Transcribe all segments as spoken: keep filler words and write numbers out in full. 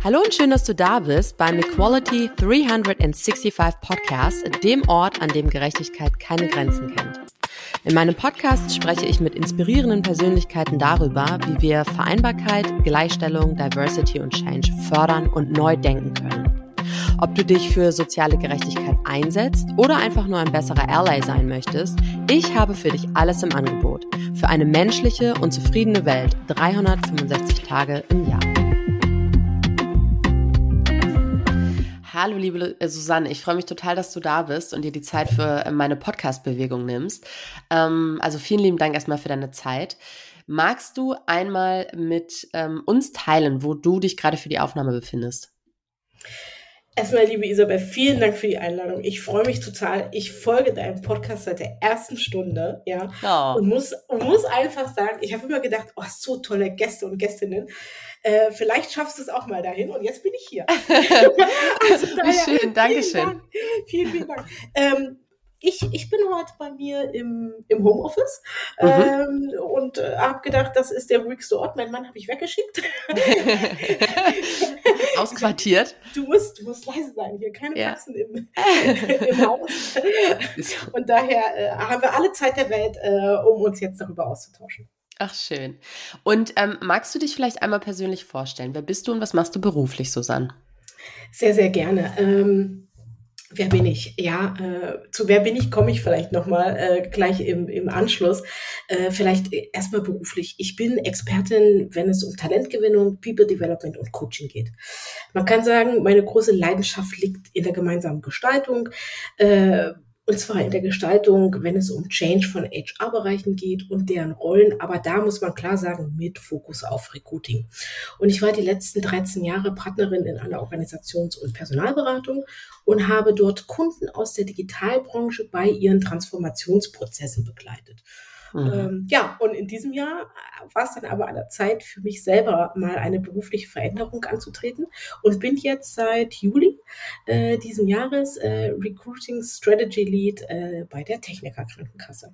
Hallo und schön, dass du da bist beim Equality dreihundertfünfundsechzig Podcast, dem Ort, an dem Gerechtigkeit keine Grenzen kennt. In meinem Podcast spreche ich mit inspirierenden Persönlichkeiten darüber, wie wir Vereinbarkeit, Gleichstellung, Diversity und Change fördern und neu denken können. Ob du dich für soziale Gerechtigkeit einsetzt oder einfach nur ein besserer Ally sein möchtest, ich habe für dich alles im Angebot. Für eine menschliche und zufriedene Welt dreihundertfünfundsechzig Tage im Jahr. Hallo liebe Susanne, ich freue mich total, dass du da bist und dir die Zeit für meine Podcast-Bewegung nimmst. Ähm, also vielen lieben Dank erstmal für deine Zeit. Magst du einmal mit ähm, uns teilen, wo du dich gerade für die Aufnahme befindest? Erstmal, liebe Isabel, vielen Dank für die Einladung. Ich freue mich total. Ich folge deinem Podcast seit der ersten Stunde, ja, oh. und muss, und muss einfach sagen, ich habe immer gedacht, oh, so tolle Gäste und Gästinnen. Äh, vielleicht schaffst du es auch mal dahin und jetzt bin ich hier. Also daher, schön, danke schön. Dank, vielen, vielen Dank. Ähm, Ich, ich bin heute bei mir im, im Homeoffice mhm. ähm, und äh, habe gedacht, das ist der ruhigste Ort. Mein Mann habe ich weggeschickt. Ausquartiert. Du musst, du musst leise sein, hier keine ja. Faxen im, im Haus. Und daher äh, haben wir alle Zeit der Welt, äh, um uns jetzt darüber auszutauschen. Ach, schön. Und ähm, magst du dich vielleicht einmal persönlich vorstellen? Wer bist du und was machst du beruflich, Susanne? Sehr, sehr gerne. Ähm, Wer bin ich? Ja, äh, zu wer bin ich komme ich vielleicht nochmal äh, gleich im, im Anschluss. Äh, vielleicht erstmal beruflich. Ich bin Expertin, wenn es um Talentgewinnung, People Development und Coaching geht. Man kann sagen, meine große Leidenschaft liegt in der gemeinsamen Gestaltung, äh, und zwar in der Gestaltung, wenn es um Change von H R-Bereichen geht und deren Rollen. Aber da muss man klar sagen, mit Fokus auf Recruiting. Und ich war die letzten dreizehn Jahre Partnerin in einer Organisations- und Personalberatung und habe dort Kunden aus der Digitalbranche bei ihren Transformationsprozessen begleitet. Mhm. Ähm, ja, und in diesem Jahr war es dann aber an der Zeit für mich selber mal eine berufliche Veränderung anzutreten und bin jetzt seit Juli äh, diesen Jahres äh, Recruiting Strategy Lead äh, bei der Techniker Krankenkasse.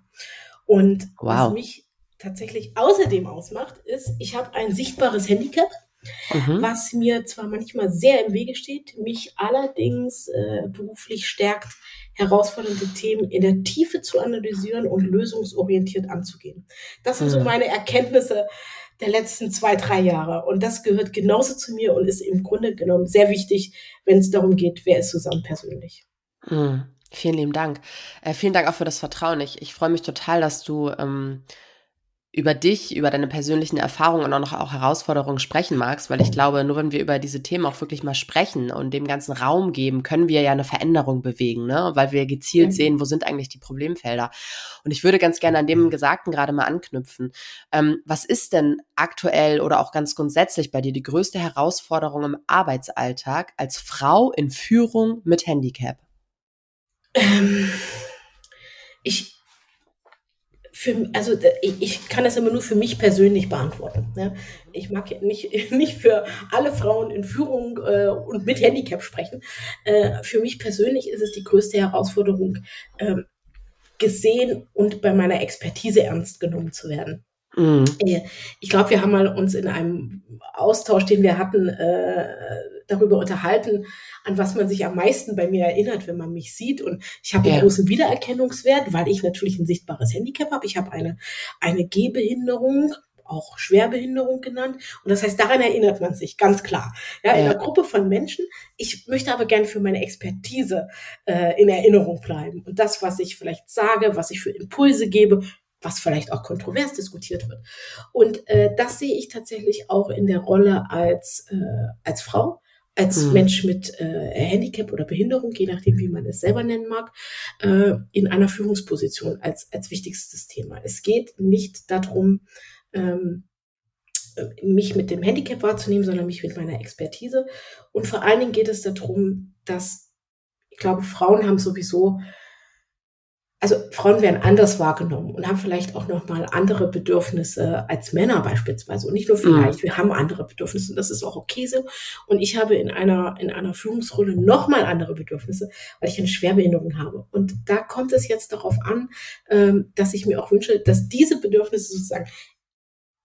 Und wow. was mich tatsächlich außerdem ausmacht, ist, ich habe ein sichtbares Handicap, mhm. was mir zwar manchmal sehr im Wege steht, mich allerdings äh, beruflich stärkt, herausfordernde Themen in der Tiefe zu analysieren und lösungsorientiert anzugehen. Das sind mhm. so meine Erkenntnisse der letzten zwei, drei Jahre. Und das gehört genauso zu mir und ist im Grunde genommen sehr wichtig, wenn es darum geht, wer ist Susanne persönlich. Mhm. Vielen lieben Dank. Äh, vielen Dank auch für das Vertrauen. Ich, ich freue mich total, dass du ähm, über dich, über deine persönlichen Erfahrungen und auch noch auch Herausforderungen sprechen magst, weil ich glaube, nur wenn wir über diese Themen auch wirklich mal sprechen und dem ganzen Raum geben, können wir ja eine Veränderung bewegen, ne? Weil wir gezielt mhm. sehen, wo sind eigentlich die Problemfelder. Und ich würde ganz gerne an dem Gesagten gerade mal anknüpfen. Ähm, was ist denn aktuell oder auch ganz grundsätzlich bei dir die größte Herausforderung im Arbeitsalltag als Frau in Führung mit Handicap? Ähm, ich Für, also ich, ich kann das immer nur für mich persönlich beantworten. Ne? Ich mag nicht, nicht für alle Frauen in Führung äh, und mit Handicap sprechen. Äh, für mich persönlich ist es die größte Herausforderung, äh, gesehen und bei meiner Expertise ernst genommen zu werden. Mhm. Ich glaube, wir haben mal uns in einem Austausch, den wir hatten, äh, darüber unterhalten, an was man sich am meisten bei mir erinnert, wenn man mich sieht. Und ich habe einen ja. großen Wiedererkennungswert, weil ich natürlich ein sichtbares Handicap habe. Ich habe eine, eine Gehbehinderung, auch Schwerbehinderung genannt. Und das heißt, daran erinnert man sich, ganz klar. Ja, in ja. einer Gruppe von Menschen. Ich möchte aber gerne für meine Expertise äh, in Erinnerung bleiben. Und das, was ich vielleicht sage, was ich für Impulse gebe, was vielleicht auch kontrovers diskutiert wird. Und äh, das sehe ich tatsächlich auch in der Rolle als, äh, als Frau, als mhm. Mensch mit äh, Handicap oder Behinderung, je nachdem, wie man es selber nennen mag, äh, in einer Führungsposition als, als wichtigstes Thema. Es geht nicht darum, ähm, mich mit dem Handicap wahrzunehmen, sondern mich mit meiner Expertise. Und vor allen Dingen geht es darum, dass, ich glaube, Frauen haben sowieso Also Frauen werden anders wahrgenommen und haben vielleicht auch nochmal andere Bedürfnisse als Männer beispielsweise. Und nicht nur vielleicht, mhm. wir haben andere Bedürfnisse und das ist auch okay so. Und ich habe in einer, in einer Führungsrolle nochmal andere Bedürfnisse, weil ich eine Schwerbehinderung habe. Und da kommt es jetzt darauf an, ähm, dass ich mir auch wünsche, dass diese Bedürfnisse sozusagen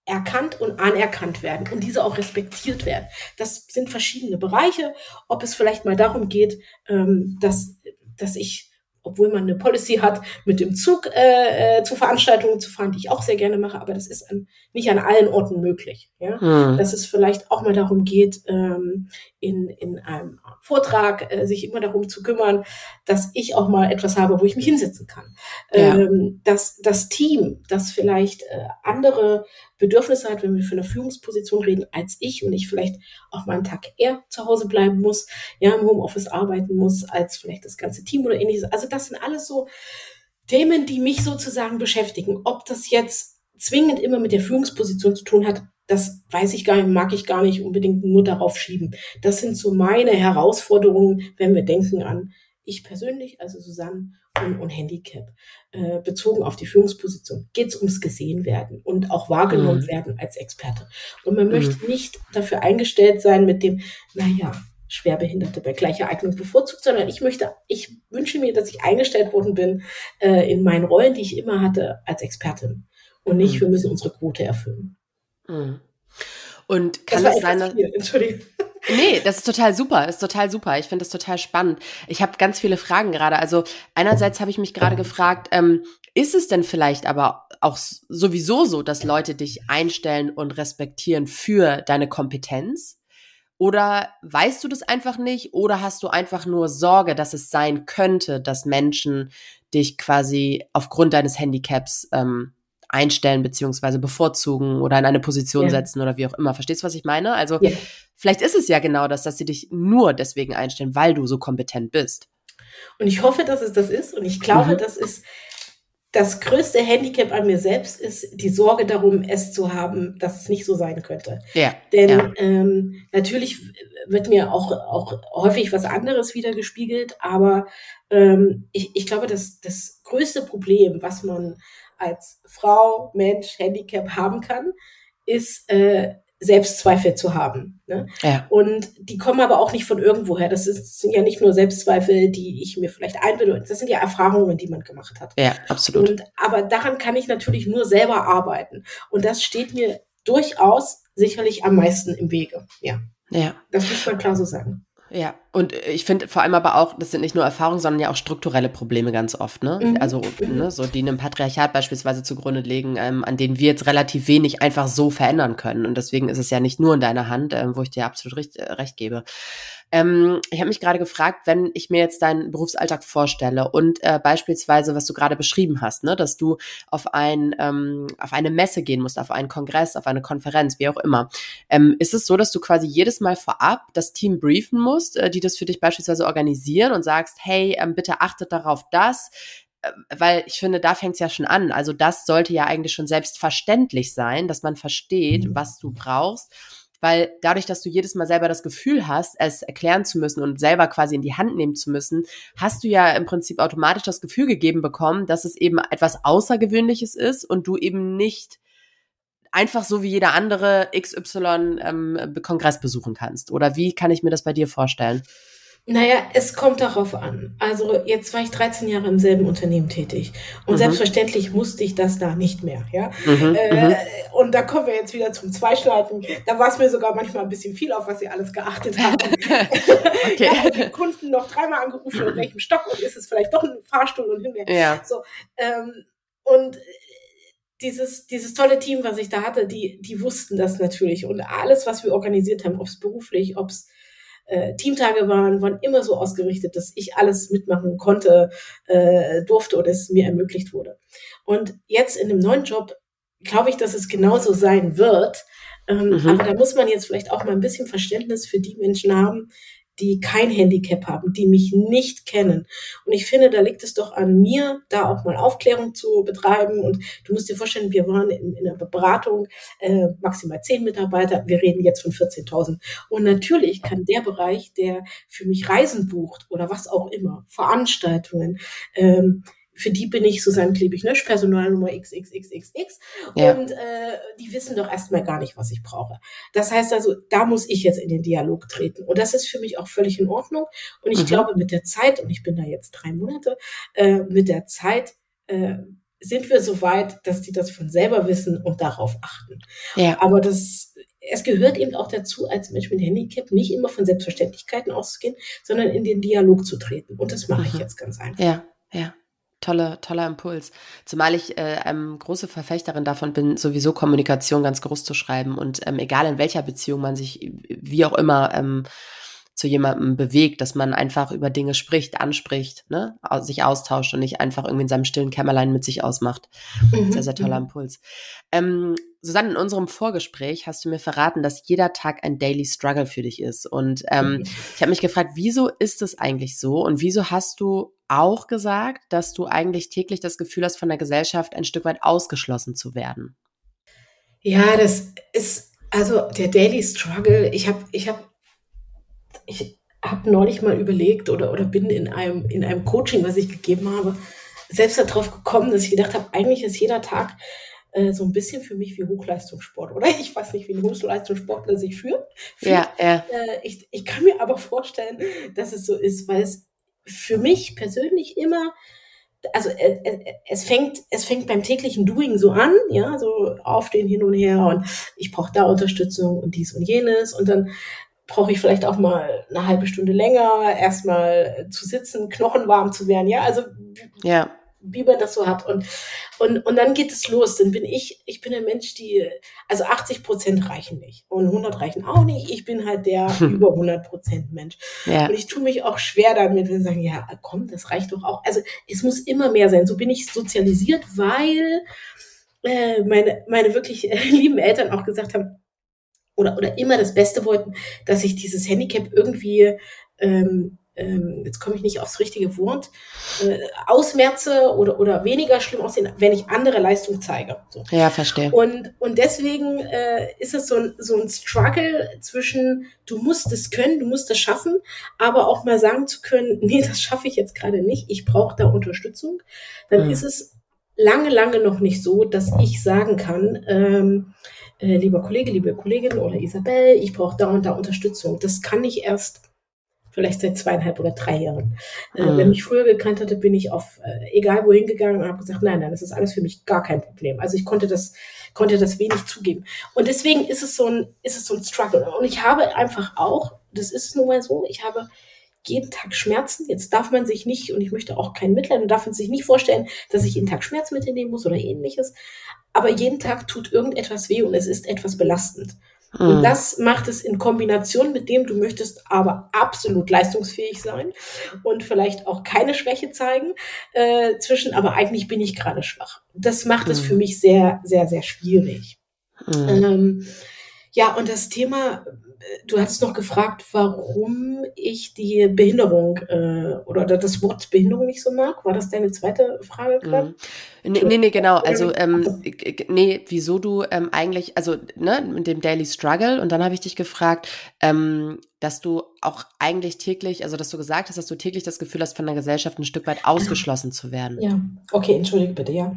erkannt und anerkannt werden und diese auch respektiert werden. Das sind verschiedene Bereiche, ob es vielleicht mal darum geht, ähm, dass, dass ich, obwohl man eine Policy hat, mit dem Zug äh, äh, zu Veranstaltungen zu fahren, die ich auch sehr gerne mache, aber das ist an, nicht an allen Orten möglich. Ja? Hm. Dass es vielleicht auch mal darum geht, ähm, in, in einem Vortrag äh, sich immer darum zu kümmern, dass ich auch mal etwas habe, wo ich mich hinsetzen kann. Ja. Ähm, dass das Team, das vielleicht äh, andere Bedürfnisse hat, wenn wir für eine Führungsposition reden, als ich und ich vielleicht auch mal einen Tag eher zu Hause bleiben muss, ja, im Homeoffice arbeiten muss, als vielleicht das ganze Team oder ähnliches. Also das sind alles so Themen, die mich sozusagen beschäftigen. Ob das jetzt zwingend immer mit der Führungsposition zu tun hat, das weiß ich gar nicht, mag ich gar nicht unbedingt nur darauf schieben. Das sind so meine Herausforderungen, wenn wir denken an ich persönlich, also Susanne und, und Handicap, äh, bezogen auf die Führungsposition, geht es ums gesehen werden und auch wahrgenommen mhm. werden als Experte. Und man mhm. möchte nicht dafür eingestellt sein mit dem, naja, Schwerbehinderte bei gleicher Eignung bevorzugt, sondern ich möchte, ich wünsche mir, dass ich eingestellt worden bin äh, in meinen Rollen, die ich immer hatte als Expertin. Und nicht, mhm. wir müssen unsere Quote erfüllen. Mhm. Und kann es sein, dass... Entschuldigung. Nee, das ist total super, ist total super. Ich finde das total spannend. Ich habe ganz viele Fragen gerade. Also einerseits habe ich mich gerade gefragt, ähm, ist es denn vielleicht aber auch sowieso so, dass Leute dich einstellen und respektieren für deine Kompetenz? Oder weißt du das einfach nicht? Oder hast du einfach nur Sorge, dass es sein könnte, dass Menschen dich quasi aufgrund deines Handicaps ähm, einstellen beziehungsweise bevorzugen oder in eine Position ja. setzen oder wie auch immer. Verstehst du, was ich meine? Also ja. vielleicht ist es ja genau das, dass sie dich nur deswegen einstellen, weil du so kompetent bist. Und ich hoffe, dass es das ist. Und ich glaube, mhm. das ist das größte Handicap an mir selbst, ist die Sorge darum, es zu haben, dass es nicht so sein könnte. Ja. Denn ja. Ähm, natürlich wird mir auch, auch häufig was anderes wieder gespiegelt, aber ähm, ich, ich glaube, dass das größte Problem, was man als Frau, Mensch, Handicap haben kann, ist äh, Selbstzweifel zu haben. Ne? Ja. Und die kommen aber auch nicht von irgendwoher. Das, ist, das sind ja nicht nur Selbstzweifel, die ich mir vielleicht einbilde. Das sind ja Erfahrungen, die man gemacht hat. Ja, absolut. Und, aber daran kann ich natürlich nur selber arbeiten. Und das steht mir durchaus sicherlich am meisten im Wege. Ja. Ja. Das muss man klar so sagen. Ja, und ich finde vor allem aber auch, das sind nicht nur Erfahrungen, sondern ja auch strukturelle Probleme ganz oft, ne? Mhm. Also, ne, so die einem Patriarchat beispielsweise zugrunde liegen, ähm, an denen wir jetzt relativ wenig einfach so verändern können. Und deswegen ist es ja nicht nur in deiner Hand, ähm, wo ich dir absolut recht, äh, recht gebe. Ähm, ich habe mich gerade gefragt, wenn ich mir jetzt deinen Berufsalltag vorstelle und äh, beispielsweise, was du gerade beschrieben hast, ne, dass du auf ein ähm, auf eine Messe gehen musst, auf einen Kongress, auf eine Konferenz, wie auch immer. Ähm, ist es so, dass du quasi jedes Mal vorab das Team briefen musst, äh, die das für dich beispielsweise organisieren und sagst, hey, ähm, bitte achtet darauf, dass, äh, weil ich finde, da fängt es ja schon an. Also das sollte ja eigentlich schon selbstverständlich sein, dass man versteht, was du brauchst. Weil dadurch, dass du jedes Mal selber das Gefühl hast, es erklären zu müssen und selber quasi in die Hand nehmen zu müssen, hast du ja im Prinzip automatisch das Gefühl gegeben bekommen, dass es eben etwas Außergewöhnliches ist und du eben nicht einfach so wie jeder andere X Y ähm, Kongress besuchen kannst. Oder wie kann ich mir das bei dir vorstellen? Naja, es kommt darauf an. Also jetzt war ich dreizehn Jahre im selben Unternehmen tätig und mhm. selbstverständlich musste ich das da nicht mehr. Ja? Mhm, äh, und da kommen wir jetzt wieder zum Zweischneiden. Da war es mir sogar manchmal ein bisschen viel, auf was sie alles geachtet haben. Okay. Da hat den Kunden noch dreimal angerufen, in welchem Stock und ist es vielleicht doch ein Fahrstuhl und hinterher. Ja. So, ähm, und dieses, dieses tolle Team, was ich da hatte, die, die wussten das natürlich. Und alles, was wir organisiert haben, ob es beruflich, ob es Äh, Teamtage waren, waren immer so ausgerichtet, dass ich alles mitmachen konnte, äh, durfte oder es mir ermöglicht wurde. Und jetzt in dem neuen Job glaube ich, dass es genauso sein wird. Ähm, mhm. Aber da muss man jetzt vielleicht auch mal ein bisschen Verständnis für die Menschen haben, die kein Handicap haben, die mich nicht kennen. Und ich finde, da liegt es doch an mir, da auch mal Aufklärung zu betreiben. Und du musst dir vorstellen, wir waren in, in einer Beratung, äh, maximal zehn Mitarbeiter. Wir reden jetzt von vierzehntausend. Und natürlich kann der Bereich, der für mich Reisen bucht oder was auch immer, Veranstaltungen, ähm, für die bin ich Susanne Klebig-Nösch, Personalnummer X X X X X. Ja. Und äh, die wissen doch erstmal gar nicht, was ich brauche. Das heißt also, da muss ich jetzt in den Dialog treten. Und das ist für mich auch völlig in Ordnung. Und ich mhm. glaube, mit der Zeit, und ich bin da jetzt drei Monate, äh, mit der Zeit äh, sind wir so weit, dass die das von selber wissen und darauf achten. Ja. Aber das, es gehört eben auch dazu, als Mensch mit Handicap nicht immer von Selbstverständlichkeiten auszugehen, sondern in den Dialog zu treten. Und das mache ich Mhm. jetzt ganz einfach. Ja, ja. Tolle, toller Impuls. Zumal ich äh, ähm, große Verfechterin davon bin, sowieso Kommunikation ganz groß zu schreiben. Und ähm, egal in welcher Beziehung man sich wie auch immer ähm, zu jemandem bewegt, dass man einfach über Dinge spricht, anspricht, ne, au- sich austauscht und nicht einfach irgendwie in seinem stillen Kämmerlein mit sich ausmacht. Mhm. Sehr, sehr toller Mhm. Impuls. Ähm, Susanne, in unserem Vorgespräch hast du mir verraten, dass jeder Tag ein Daily Struggle für dich ist. Und ähm, Mhm. ich habe mich gefragt, wieso ist es eigentlich so? Und wieso hast du auch gesagt, dass du eigentlich täglich das Gefühl hast, von der Gesellschaft ein Stück weit ausgeschlossen zu werden? Ja, das ist, also der Daily Struggle, ich habe ich hab, ich hab neulich mal überlegt oder, oder bin in einem, in einem Coaching, was ich gegeben habe, selbst darauf gekommen, dass ich gedacht habe, eigentlich ist jeder Tag äh, so ein bisschen für mich wie Hochleistungssport, oder? Ich weiß nicht, wie ein Hochleistungssportler sich fühlt. fühlt. Ja, ja. Äh, ich, ich kann mir aber vorstellen, dass es so ist, weil es für mich persönlich immer, also äh, äh, es fängt, es fängt beim täglichen Doing so an, ja, so aufstehen hin und her und ich brauche da Unterstützung und dies und jenes und dann brauche ich vielleicht auch mal eine halbe Stunde länger, erstmal zu sitzen, knochenwarm zu werden, ja, also Ja. wie man das so hat. Und, und, und dann geht es los. Dann bin ich, ich bin ein Mensch, die, also achtzig Prozent reichen nicht und hundert reichen auch nicht. Ich bin halt der über hundert Prozent Mensch. Ja. Und ich tue mich auch schwer damit, wenn sie sagen, ja, komm, das reicht doch auch. Also es muss immer mehr sein. So bin ich sozialisiert, weil äh, meine, meine wirklich äh, lieben Eltern auch gesagt haben, oder, oder immer das Beste wollten, dass ich dieses Handicap irgendwie, ähm, ähm, jetzt komme ich nicht aufs richtige Wort, äh, ausmerze oder, oder weniger schlimm aussehen, wenn ich andere Leistung zeige. So. Ja, verstehe. Und, und deswegen äh, ist es so ein, so ein Struggle zwischen, du musst es können, du musst es schaffen, aber auch mal sagen zu können, nee, das schaffe ich jetzt gerade nicht, ich brauche da Unterstützung. Dann Mhm. ist es lange, lange noch nicht so, dass ich sagen kann, ähm, äh, lieber Kollege, liebe Kollegin oder Isabel, ich brauche da und da Unterstützung. Das kann ich erst vielleicht seit zweieinhalb oder drei Jahren. Äh, Mhm. Wer mich früher gekannt hatte, bin ich auf äh, egal wohin gegangen und habe gesagt, nein, nein, das ist alles für mich gar kein Problem. Also ich konnte das, konnte das wenig zugeben. Und deswegen ist es so ein, ist es so ein Struggle. Und ich habe einfach auch, das ist nun mal so, ich habe jeden Tag Schmerzen. Jetzt darf man sich nicht, und ich möchte auch kein Mitleid, man darf man sich nicht vorstellen, dass ich jeden Tag Schmerzmittel nehmen muss oder ähnliches. Aber jeden Tag tut irgendetwas weh und es ist etwas belastend. Mhm. Und das macht es in Kombination mit dem, du möchtest aber absolut leistungsfähig sein und vielleicht auch keine Schwäche zeigen, äh, zwischen, aber eigentlich bin ich gerade schwach. Das macht es für Mhm. mich sehr, sehr, sehr schwierig. Mhm. Ähm, ja, und das Thema, äh, du hattest noch gefragt, warum ich die Behinderung äh, oder das Wort Behinderung nicht so mag. War das deine zweite Frage gerade? Mhm. Nee, nee, nee, genau. Also, ähm, g- g- nee, wieso du ähm, eigentlich, also, ne, mit dem Daily Struggle. Und dann habe ich dich gefragt, ähm, dass du auch eigentlich täglich, also, dass du gesagt hast, dass du täglich das Gefühl hast, von der Gesellschaft ein Stück weit ausgeschlossen zu werden. Ja, okay, entschuldige bitte, ja.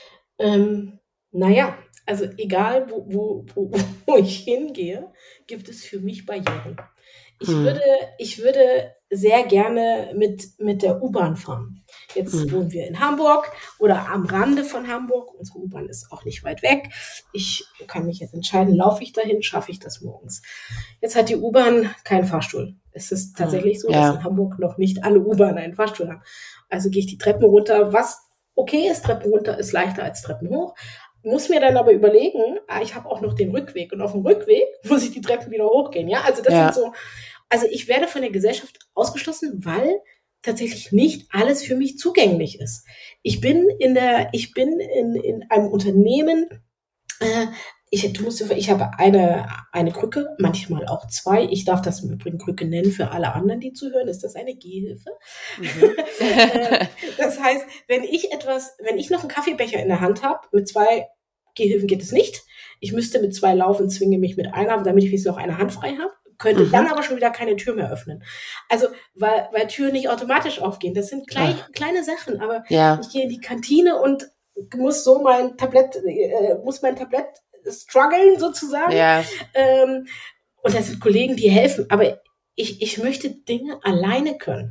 Ähm, naja, also egal, wo, wo, wo, wo ich hingehe, gibt es für mich Barrieren. Ich Mhm. würde, ich würde sehr gerne mit, mit der U-Bahn fahren. Jetzt Mhm. wohnen wir in Hamburg oder am Rande von Hamburg. Unsere U-Bahn ist auch nicht weit weg. Ich kann mich jetzt entscheiden, laufe ich dahin, schaffe ich das morgens. Jetzt hat die U-Bahn keinen Fahrstuhl. Es ist tatsächlich so, Ja. dass in Hamburg noch nicht alle U-Bahnen einen Fahrstuhl haben. Also gehe ich die Treppen runter, was okay ist, Treppen runter ist leichter als Treppen hoch. Muss mir dann aber überlegen, ah, ich habe auch noch den Rückweg und auf dem Rückweg muss ich die Treppen wieder hochgehen. Ja, also das Ja. sind so, also ich werde von der Gesellschaft ausgeschlossen, weil tatsächlich nicht alles für mich zugänglich ist. Ich bin in der, ich bin in, in einem Unternehmen, äh, ich, du musst, ich habe eine, eine Krücke, manchmal auch zwei. Ich darf das im Übrigen Krücke nennen für alle anderen, die zuhören. Ist das eine Gehhilfe? Mhm. Äh, das heißt, wenn ich etwas, wenn ich noch einen Kaffeebecher in der Hand habe, mit zwei Gehhilfen geht es nicht. Ich müsste mit zwei laufen, zwinge mich mit einer, damit ich wenigstens noch eine Hand frei habe. Könnte Mhm. dann aber schon wieder keine Tür mehr öffnen. Also, weil, weil Türen nicht automatisch aufgehen. Das sind klein, Ach. kleine Sachen, aber Ja. ich gehe in die Kantine und muss so mein Tablett, äh, muss mein Tablett strugglen sozusagen. Ja. Ähm, und das sind Kollegen, die helfen. Aber ich, ich möchte Dinge alleine können.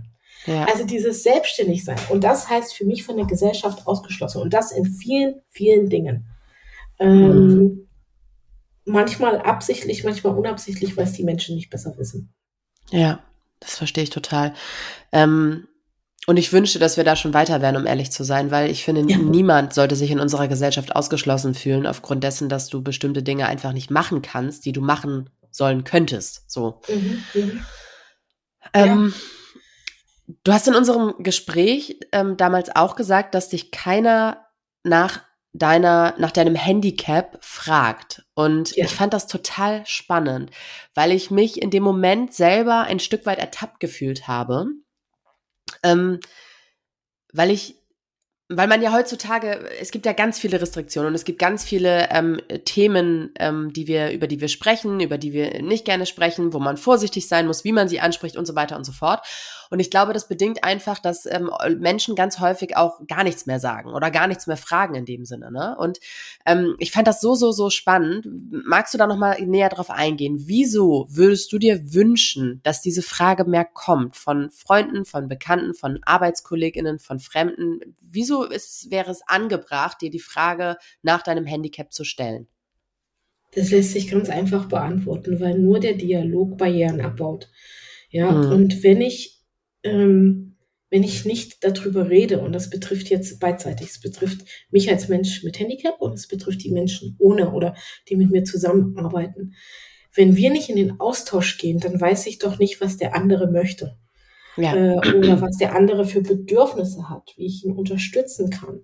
Ja. Also dieses Selbstständigsein. Und das heißt für mich von der Gesellschaft ausgeschlossen. Und das in vielen, vielen Dingen. Ähm, Mhm. Manchmal absichtlich, manchmal unabsichtlich, weil es die Menschen nicht besser wissen. Ja, das verstehe ich total. Ähm, und ich wünschte, dass wir da schon weiter wären, um ehrlich zu sein, weil ich finde, Ja. niemand sollte sich in unserer Gesellschaft ausgeschlossen fühlen, aufgrund dessen, dass du bestimmte Dinge einfach nicht machen kannst, die du machen sollen könntest. So. Mhm, mhm. Ähm, Du hast in unserem Gespräch ähm, damals auch gesagt, dass dich keiner nach deiner, nach deinem Handicap fragt. Und Ja. ich fand das total spannend, weil ich mich in dem Moment selber ein Stück weit ertappt gefühlt habe. Ähm, weil ich Weil man ja heutzutage, es gibt ja ganz viele Restriktionen und es gibt ganz viele ähm, Themen, ähm, die wir, über die wir sprechen, über die wir nicht gerne sprechen, wo man vorsichtig sein muss, wie man sie anspricht und so weiter und so fort. Und ich glaube, das bedingt einfach, dass ähm, Menschen ganz häufig auch gar nichts mehr sagen oder gar nichts mehr fragen in dem Sinne. Ne? Und ähm, ich fand das so, so, so spannend. Magst du da nochmal näher drauf eingehen? Wieso würdest du dir wünschen, dass diese Frage mehr kommt von Freunden, von Bekannten, von ArbeitskollegInnen, von Fremden? Wieso ist, wäre es angebracht, dir die Frage nach deinem Handicap zu stellen? Das lässt sich ganz einfach beantworten, weil nur der Dialog Barrieren abbaut. Ja, Hm. und wenn ich, ähm, wenn ich nicht darüber rede, und das betrifft jetzt beidseitig, es betrifft mich als Mensch mit Handicap und es betrifft die Menschen ohne oder die mit mir zusammenarbeiten. Wenn wir nicht in den Austausch gehen, dann weiß ich doch nicht, was der andere möchte. Ja. Äh, oder was der andere für Bedürfnisse hat, wie ich ihn unterstützen kann.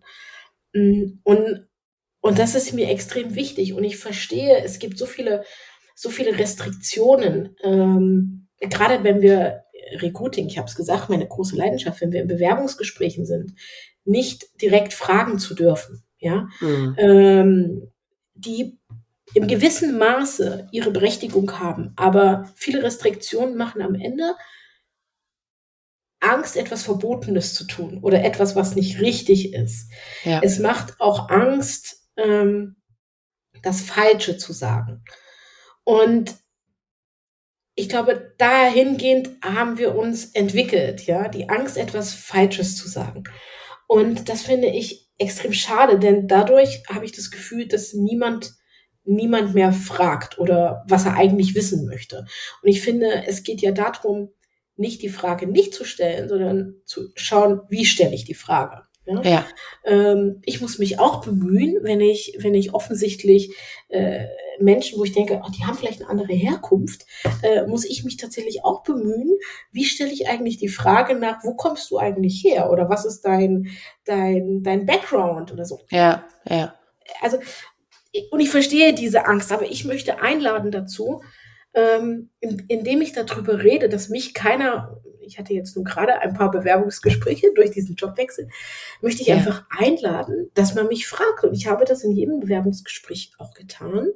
Und, und das ist mir extrem wichtig. Und ich verstehe, es gibt so viele, so viele Restriktionen, ähm, gerade wenn wir Recruiting, ich habe es gesagt, meine große Leidenschaft, wenn wir in Bewerbungsgesprächen sind, nicht direkt fragen zu dürfen, ja, Hm. ähm, die im gewissen Maße ihre Berechtigung haben, aber viele Restriktionen machen am Ende Angst, etwas Verbotenes zu tun oder etwas, was nicht richtig ist. Ja. Es macht auch Angst, ähm, das Falsche zu sagen. Und ich glaube, dahingehend haben wir uns entwickelt, ja, die Angst, etwas Falsches zu sagen. Und das finde ich extrem schade, denn dadurch habe ich das Gefühl, dass niemand, niemand mehr fragt oder was er eigentlich wissen möchte. Und ich finde, es geht ja darum, nicht die Frage nicht zu stellen, sondern zu schauen, wie stelle ich die Frage. Ja? Ja. Ähm, ich muss mich auch bemühen, wenn ich, wenn ich offensichtlich äh, Menschen, wo ich denke, oh, die haben vielleicht eine andere Herkunft, äh, muss ich mich tatsächlich auch bemühen, wie stelle ich eigentlich die Frage nach, wo kommst du eigentlich her? Oder was ist dein, dein, dein Background oder so? Ja, ja. Also, und ich verstehe diese Angst, aber ich möchte einladen dazu, ähm, in, indem ich darüber rede, dass mich keiner, ich hatte jetzt nur gerade ein paar Bewerbungsgespräche durch diesen Jobwechsel, möchte ich Ja. einfach einladen, dass man mich fragt. Und ich habe das in jedem Bewerbungsgespräch auch getan.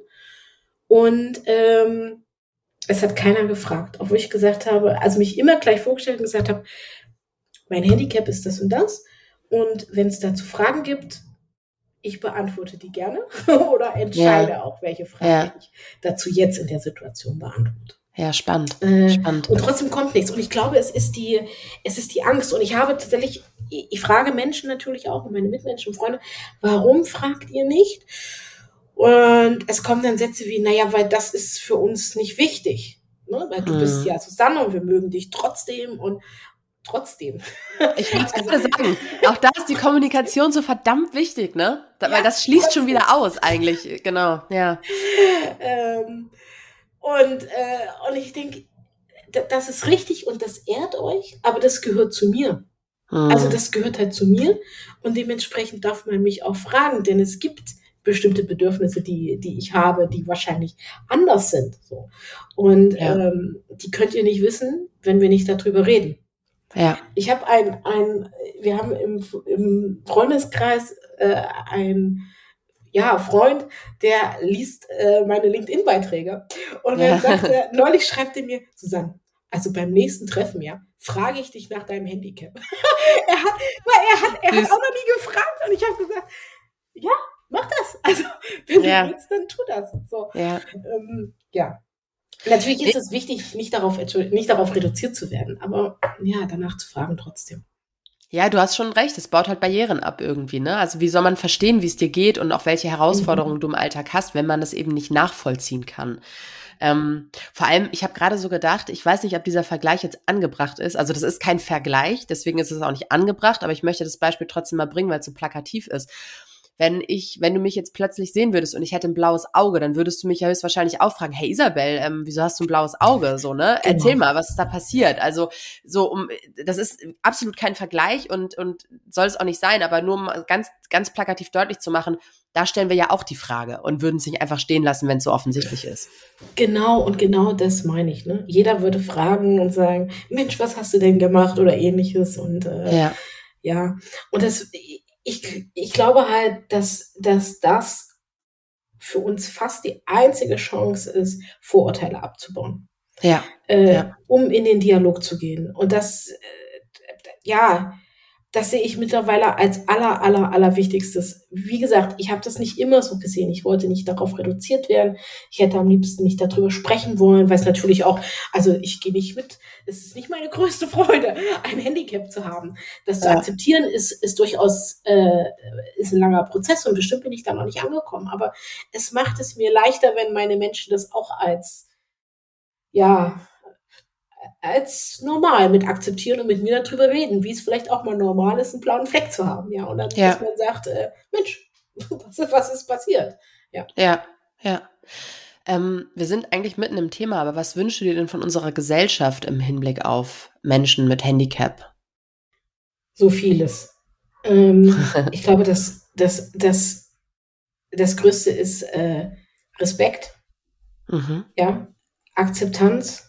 Und ähm, es hat keiner gefragt, obwohl ich gesagt habe, also mich immer gleich vorgestellt und gesagt habe, mein Handicap ist das und das. Und wenn es dazu Fragen gibt, ich beantworte die gerne oder entscheide Ja. auch, welche Frage Ja. ich dazu jetzt in der Situation beantworte. Ja, spannend. Äh, Spannend. Und trotzdem kommt nichts. Und ich glaube, es ist die, es ist die Angst. Und ich habe tatsächlich, ich, ich frage Menschen natürlich auch, meine Mitmenschen und Freunde, warum fragt ihr nicht? Und es kommen dann Sätze wie, naja, weil das ist für uns nicht wichtig. Ne? Weil du Hm. bist ja Susanne und wir mögen dich trotzdem und trotzdem. Ich wollte es Also- gerade sagen, auch da ist die Kommunikation so verdammt wichtig, ne? Da, Ja, weil das schließt schon wieder aus, eigentlich. Genau, ja. ähm, und, äh, und ich denke, d- das ist richtig und das ehrt euch, aber das gehört zu mir. Hm. Also das gehört halt zu mir und dementsprechend darf man mich auch fragen, denn es gibt bestimmte Bedürfnisse, die, die ich habe, die wahrscheinlich anders sind. So. Und Ja. ähm, die könnt ihr nicht wissen, wenn wir nicht darüber reden. Ja. Ich habe ein, ein, wir haben im, im Freundeskreis äh, einen ja, Freund, der liest äh, meine LinkedIn-Beiträge. Und Ja. dann sagt er, neulich schreibt er mir, Susanne, also beim nächsten Treffen, ja, frage ich dich nach deinem Handicap. er hat, weil er hat, er hat Süß. auch noch nie gefragt und ich habe gesagt, ja, mach das. Also, wenn Ja. du willst, dann tu das. So, Ja. ähm, ja. Natürlich ist es wichtig, nicht darauf, nicht darauf reduziert zu werden, aber ja, danach zu fragen trotzdem. Ja, du hast schon recht, es baut halt Barrieren ab irgendwie, ne? Also wie soll man verstehen, wie es dir geht und auch welche Herausforderungen du im Alltag hast, wenn man das eben nicht nachvollziehen kann. Ähm, vor allem, ich habe gerade so gedacht, ich weiß nicht, ob dieser Vergleich jetzt angebracht ist. Also das ist kein Vergleich, deswegen ist es auch nicht angebracht, aber ich möchte das Beispiel trotzdem mal bringen, weil es so plakativ ist. Wenn ich, wenn du mich jetzt plötzlich sehen würdest und ich hätte ein blaues Auge, dann würdest du mich ja höchstwahrscheinlich auch fragen, hey Isabel, ähm, wieso hast du ein blaues Auge? So, ne? Genau. Erzähl mal, was ist da passiert? Also, so um, das ist absolut kein Vergleich und, und soll es auch nicht sein, aber nur um ganz, ganz plakativ deutlich zu machen, da stellen wir ja auch die Frage und würden es nicht einfach stehen lassen, wenn es so offensichtlich ist. Genau, und genau das meine ich, ne? Jeder würde fragen und sagen, Mensch, was hast du denn gemacht oder ähnliches und, äh, Ja. ja. Und das, ich, ich glaube halt, dass, dass das für uns fast die einzige Chance ist, Vorurteile abzubauen. Ja. Äh, ja. Um in den Dialog zu gehen. Und das, äh, ja, das sehe ich mittlerweile als aller, aller, aller Wichtigstes. Wie gesagt, ich habe das nicht immer so gesehen. Ich wollte nicht darauf reduziert werden. Ich hätte am liebsten nicht darüber sprechen wollen, weil es natürlich auch, also ich gehe nicht mit, es ist nicht meine größte Freude, ein Handicap zu haben. Das zu Ja. akzeptieren ist, ist durchaus äh, ist ein langer Prozess und bestimmt bin ich da noch nicht angekommen. Aber es macht es mir leichter, wenn meine Menschen das auch als, ja, als normal mit akzeptieren und mit mir darüber reden, wie es vielleicht auch mal normal ist, einen blauen Fleck zu haben, ja, und dann, Ja. dass man sagt, äh, Mensch, was, was ist passiert? Ja, ja, ja. Ähm, wir sind eigentlich mitten im Thema, aber was wünschst du dir denn von unserer Gesellschaft im Hinblick auf Menschen mit Handicap? So vieles. Ähm, ich glaube, dass das, das, das Größte ist äh, Respekt, mhm. ja, Akzeptanz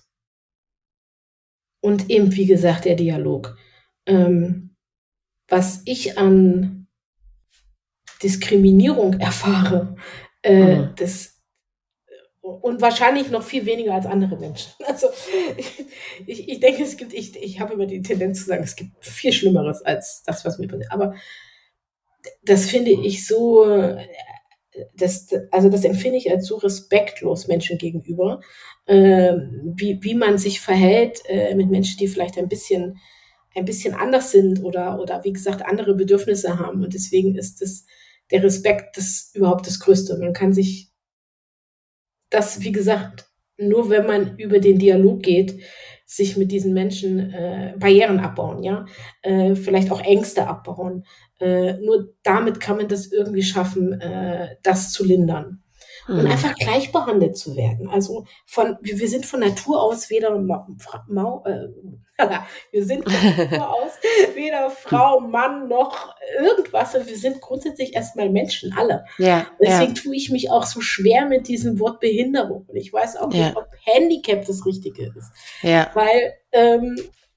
und eben, wie gesagt, der Dialog. Ähm, was ich an Diskriminierung erfahre, äh, Mhm. das und wahrscheinlich noch viel weniger als andere Menschen. Also ich, ich denke, es gibt, ich, ich habe immer die Tendenz zu sagen, es gibt viel Schlimmeres als das, was mir passiert. Aber das finde ich so, das, also das empfinde ich als so respektlos Menschen gegenüber, äh, wie, wie man sich verhält äh, mit Menschen, die vielleicht ein bisschen, ein bisschen anders sind oder, oder wie gesagt andere Bedürfnisse haben. Und deswegen ist das, der Respekt das überhaupt das Größte. Man kann sich das, wie gesagt, nur wenn man über den Dialog geht, sich mit diesen Menschen äh, Barrieren abbauen, ja, äh, vielleicht auch Ängste abbauen. Äh, nur damit kann man das irgendwie schaffen, äh, das zu lindern. Mhm. Und einfach gleich behandelt zu werden. Also von, wir, wir sind von Natur aus weder Ma, Ma, äh, wir sind von Natur aus weder Frau, Mann noch irgendwas. Wir sind grundsätzlich erstmal Menschen, alle. Ja, Deswegen ja. tue ich mich auch so schwer mit diesem Wort Behinderung. Und ich weiß auch Ja. nicht, ob Handicap das Richtige ist. Ja. Weil ähm,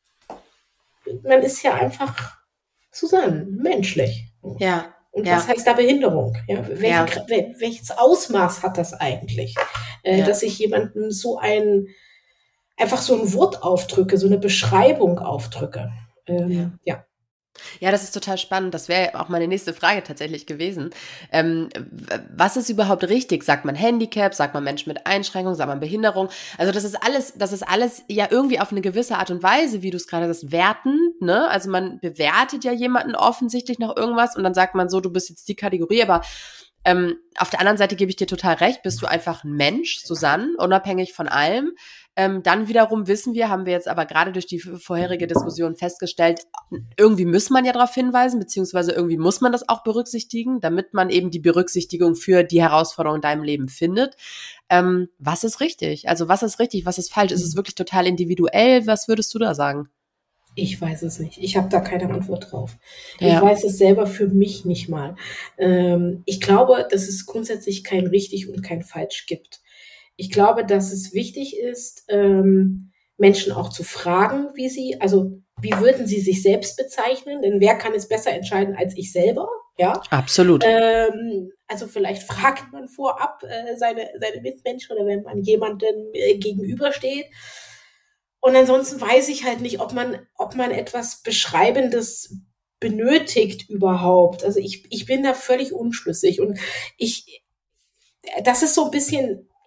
man ist ja einfach Susanne, menschlich. Ja. Und ja. was heißt da Behinderung? Ja, welche, Ja. welches Ausmaß hat das eigentlich? Äh, Ja. Dass ich jemandem so ein, einfach so ein Wort aufdrücke, so eine Beschreibung aufdrücke. Ähm, ja. ja. Ja, das ist total spannend. Das wäre auch meine nächste Frage tatsächlich gewesen. Ähm, was ist überhaupt richtig? Sagt man Handicap? Sagt man Mensch mit Einschränkung? Sagt man Behinderung? Also das ist alles, das ist alles ja irgendwie auf eine gewisse Art und Weise, wie du es gerade sagst, werten, ne? Also man bewertet ja jemanden offensichtlich nach irgendwas und dann sagt man so, du bist jetzt die Kategorie, aber ähm, auf der anderen Seite gebe ich dir total recht, bist du einfach ein Mensch, Susanne, unabhängig von allem. Ähm, dann wiederum wissen wir, haben wir jetzt aber gerade durch die vorherige Diskussion festgestellt, irgendwie muss man ja darauf hinweisen, beziehungsweise irgendwie muss man das auch berücksichtigen, damit man eben die Berücksichtigung für die Herausforderung in deinem Leben findet. Ähm, was ist richtig? Also was ist richtig, was ist falsch? Ist es wirklich total individuell? Was würdest du da sagen? Ich weiß es nicht. Ich habe da keine Antwort drauf. Ja. Ich weiß es selber für mich nicht mal. Ähm, ich glaube, dass es grundsätzlich kein richtig und kein falsch gibt. Ich glaube, dass es wichtig ist, ähm, Menschen auch zu fragen, wie sie, also wie würden sie sich selbst bezeichnen? Denn wer kann es besser entscheiden als ich selber? Ja, absolut. Ähm, also vielleicht fragt man vorab äh, seine, seine Mitmenschen oder wenn man jemandem äh, gegenübersteht. Und ansonsten weiß ich halt nicht, ob man, ob man etwas Beschreibendes benötigt überhaupt. Also ich, ich bin da völlig unschlüssig und ich, das ist so ein bisschen,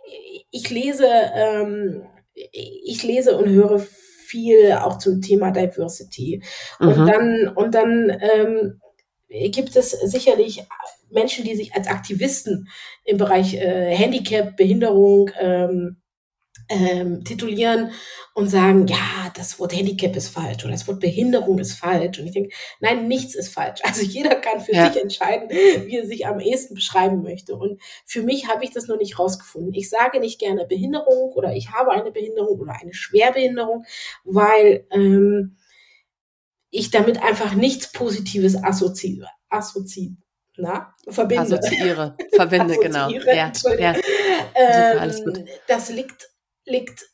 ich lese, ähm, ich lese und höre viel auch zum Thema Diversity. Und Mhm. dann, und dann ähm, gibt es sicherlich Menschen, die sich als Aktivisten im Bereich äh, Handicap, Behinderung ähm, ähm, titulieren und sagen, ja, das Wort Handicap ist falsch oder das Wort Behinderung ist falsch. Und ich denke, nein, nichts ist falsch. Also jeder kann für Ja. sich entscheiden, wie er sich am ehesten beschreiben möchte. Und für mich habe ich das noch nicht rausgefunden. Ich sage nicht gerne Behinderung oder ich habe eine Behinderung oder eine Schwerbehinderung, weil ähm, ich damit einfach nichts Positives assozi assozi na, verbinde. Assoziiere, verbinde, genau. Assoziiere, Ja, Entschuldigung. ja. Super, alles gut. Ähm, das liegt, liegt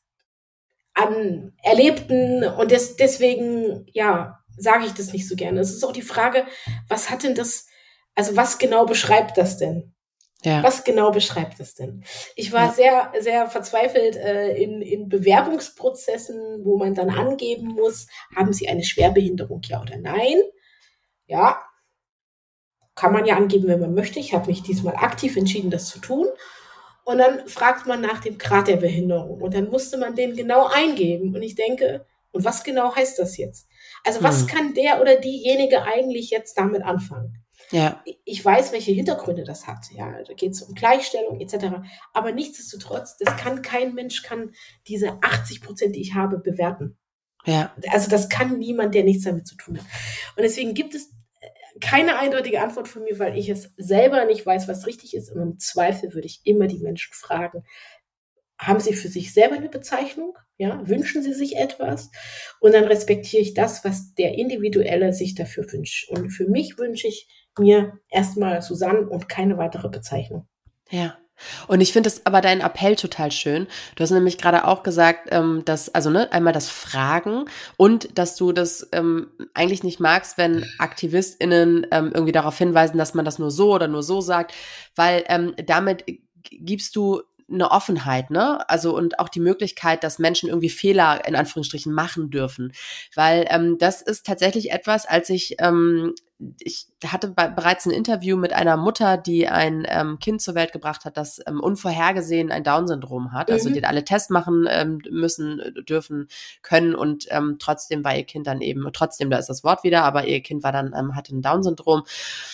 an Erlebten und des, deswegen, ja, sage ich das nicht so gerne. Es ist auch die Frage, was hat denn das, also was genau beschreibt das denn? Ja, Was genau beschreibt das denn? Ich war ja. sehr, sehr verzweifelt äh, in, in Bewerbungsprozessen, wo man dann angeben muss, haben Sie eine Schwerbehinderung, ja oder nein? Ja, kann man ja angeben, wenn man möchte. Ich habe mich diesmal aktiv entschieden, das zu tun. Und dann fragt man nach dem Grad der Behinderung. Und dann musste man den genau eingeben. Und ich denke, und was genau heißt das jetzt? Also was Hm. kann der oder diejenige eigentlich jetzt damit anfangen? Ja, Ich weiß, welche Hintergründe das hat. Ja, da geht es um Gleichstellung et cetera. Aber nichtsdestotrotz, das kann kein Mensch kann diese achtzig Prozent, die ich habe, bewerten. ja. Also das kann niemand, der nichts damit zu tun hat. Und deswegen gibt es keine eindeutige Antwort von mir, weil ich es selber nicht weiß, was richtig ist. Und im Zweifel würde ich immer die Menschen fragen, haben sie für sich selber eine Bezeichnung? Ja, wünschen sie sich etwas? Und dann respektiere ich das, was der Individuelle sich dafür wünscht. Und für mich wünsche ich mir erstmal Susanne und keine weitere Bezeichnung. Ja. Und ich finde es aber deinen Appell total schön. Du hast nämlich gerade auch gesagt, ähm, dass, also ne, einmal das Fragen und dass du das ähm, eigentlich nicht magst, wenn AktivistInnen ähm, irgendwie darauf hinweisen, dass man das nur so oder nur so sagt, weil ähm, damit gibst du eine Offenheit, ne? Also und auch die Möglichkeit, dass Menschen irgendwie Fehler in Anführungsstrichen machen dürfen. Weil ähm, das ist tatsächlich etwas, als ich ähm, ich hatte be- bereits ein Interview mit einer Mutter, die ein ähm, Kind zur Welt gebracht hat, das ähm, unvorhergesehen ein Down-Syndrom hat. Also die Mhm. hat alle Tests machen ähm, müssen, äh, dürfen, können und ähm, trotzdem war ihr Kind dann eben, trotzdem, da ist das Wort wieder, aber ihr Kind war dann, ähm, hatte ein Down-Syndrom.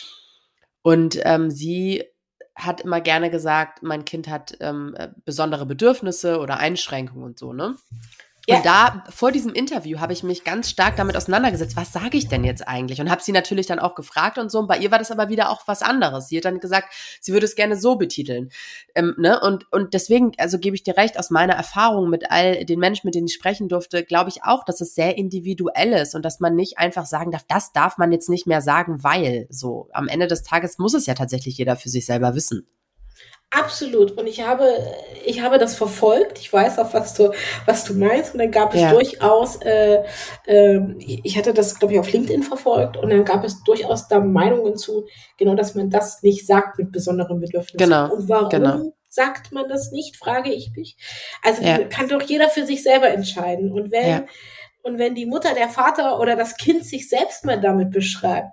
Und ähm, sie hat immer gerne gesagt, mein Kind hat ähm, äh, besondere Bedürfnisse oder Einschränkungen und so, ne? Ja, Und da, vor diesem Interview, habe ich mich ganz stark damit auseinandergesetzt, was sage ich denn jetzt eigentlich? Und habe sie natürlich dann auch gefragt und so. Und bei ihr war das aber wieder auch was anderes. Sie hat dann gesagt, sie würde es gerne so betiteln. Ähm, ne? und, und deswegen, also gebe ich dir recht, aus meiner Erfahrung mit all den Menschen, mit denen ich sprechen durfte, glaube ich auch, dass es sehr individuell ist und dass man nicht einfach sagen darf, das darf man jetzt nicht mehr sagen, weil so. Am Ende des Tages muss es ja tatsächlich jeder für sich selber wissen. absolut. Und ich habe, ich habe das verfolgt. Ich weiß auch, was du, was du meinst. Und dann gab es Ja, durchaus, äh, äh, ich hatte das, glaube ich, auf LinkedIn verfolgt. Und dann gab es durchaus da Meinungen zu, genau, dass man das nicht sagt mit besonderen Bedürfnissen. genau, Und genau. warum sagt man das nicht, frage ich mich. Also Ja, kann doch jeder für sich selber entscheiden. Und ja, wenn, und wenn die Mutter, der Vater oder das Kind sich selbst mal damit beschreibt,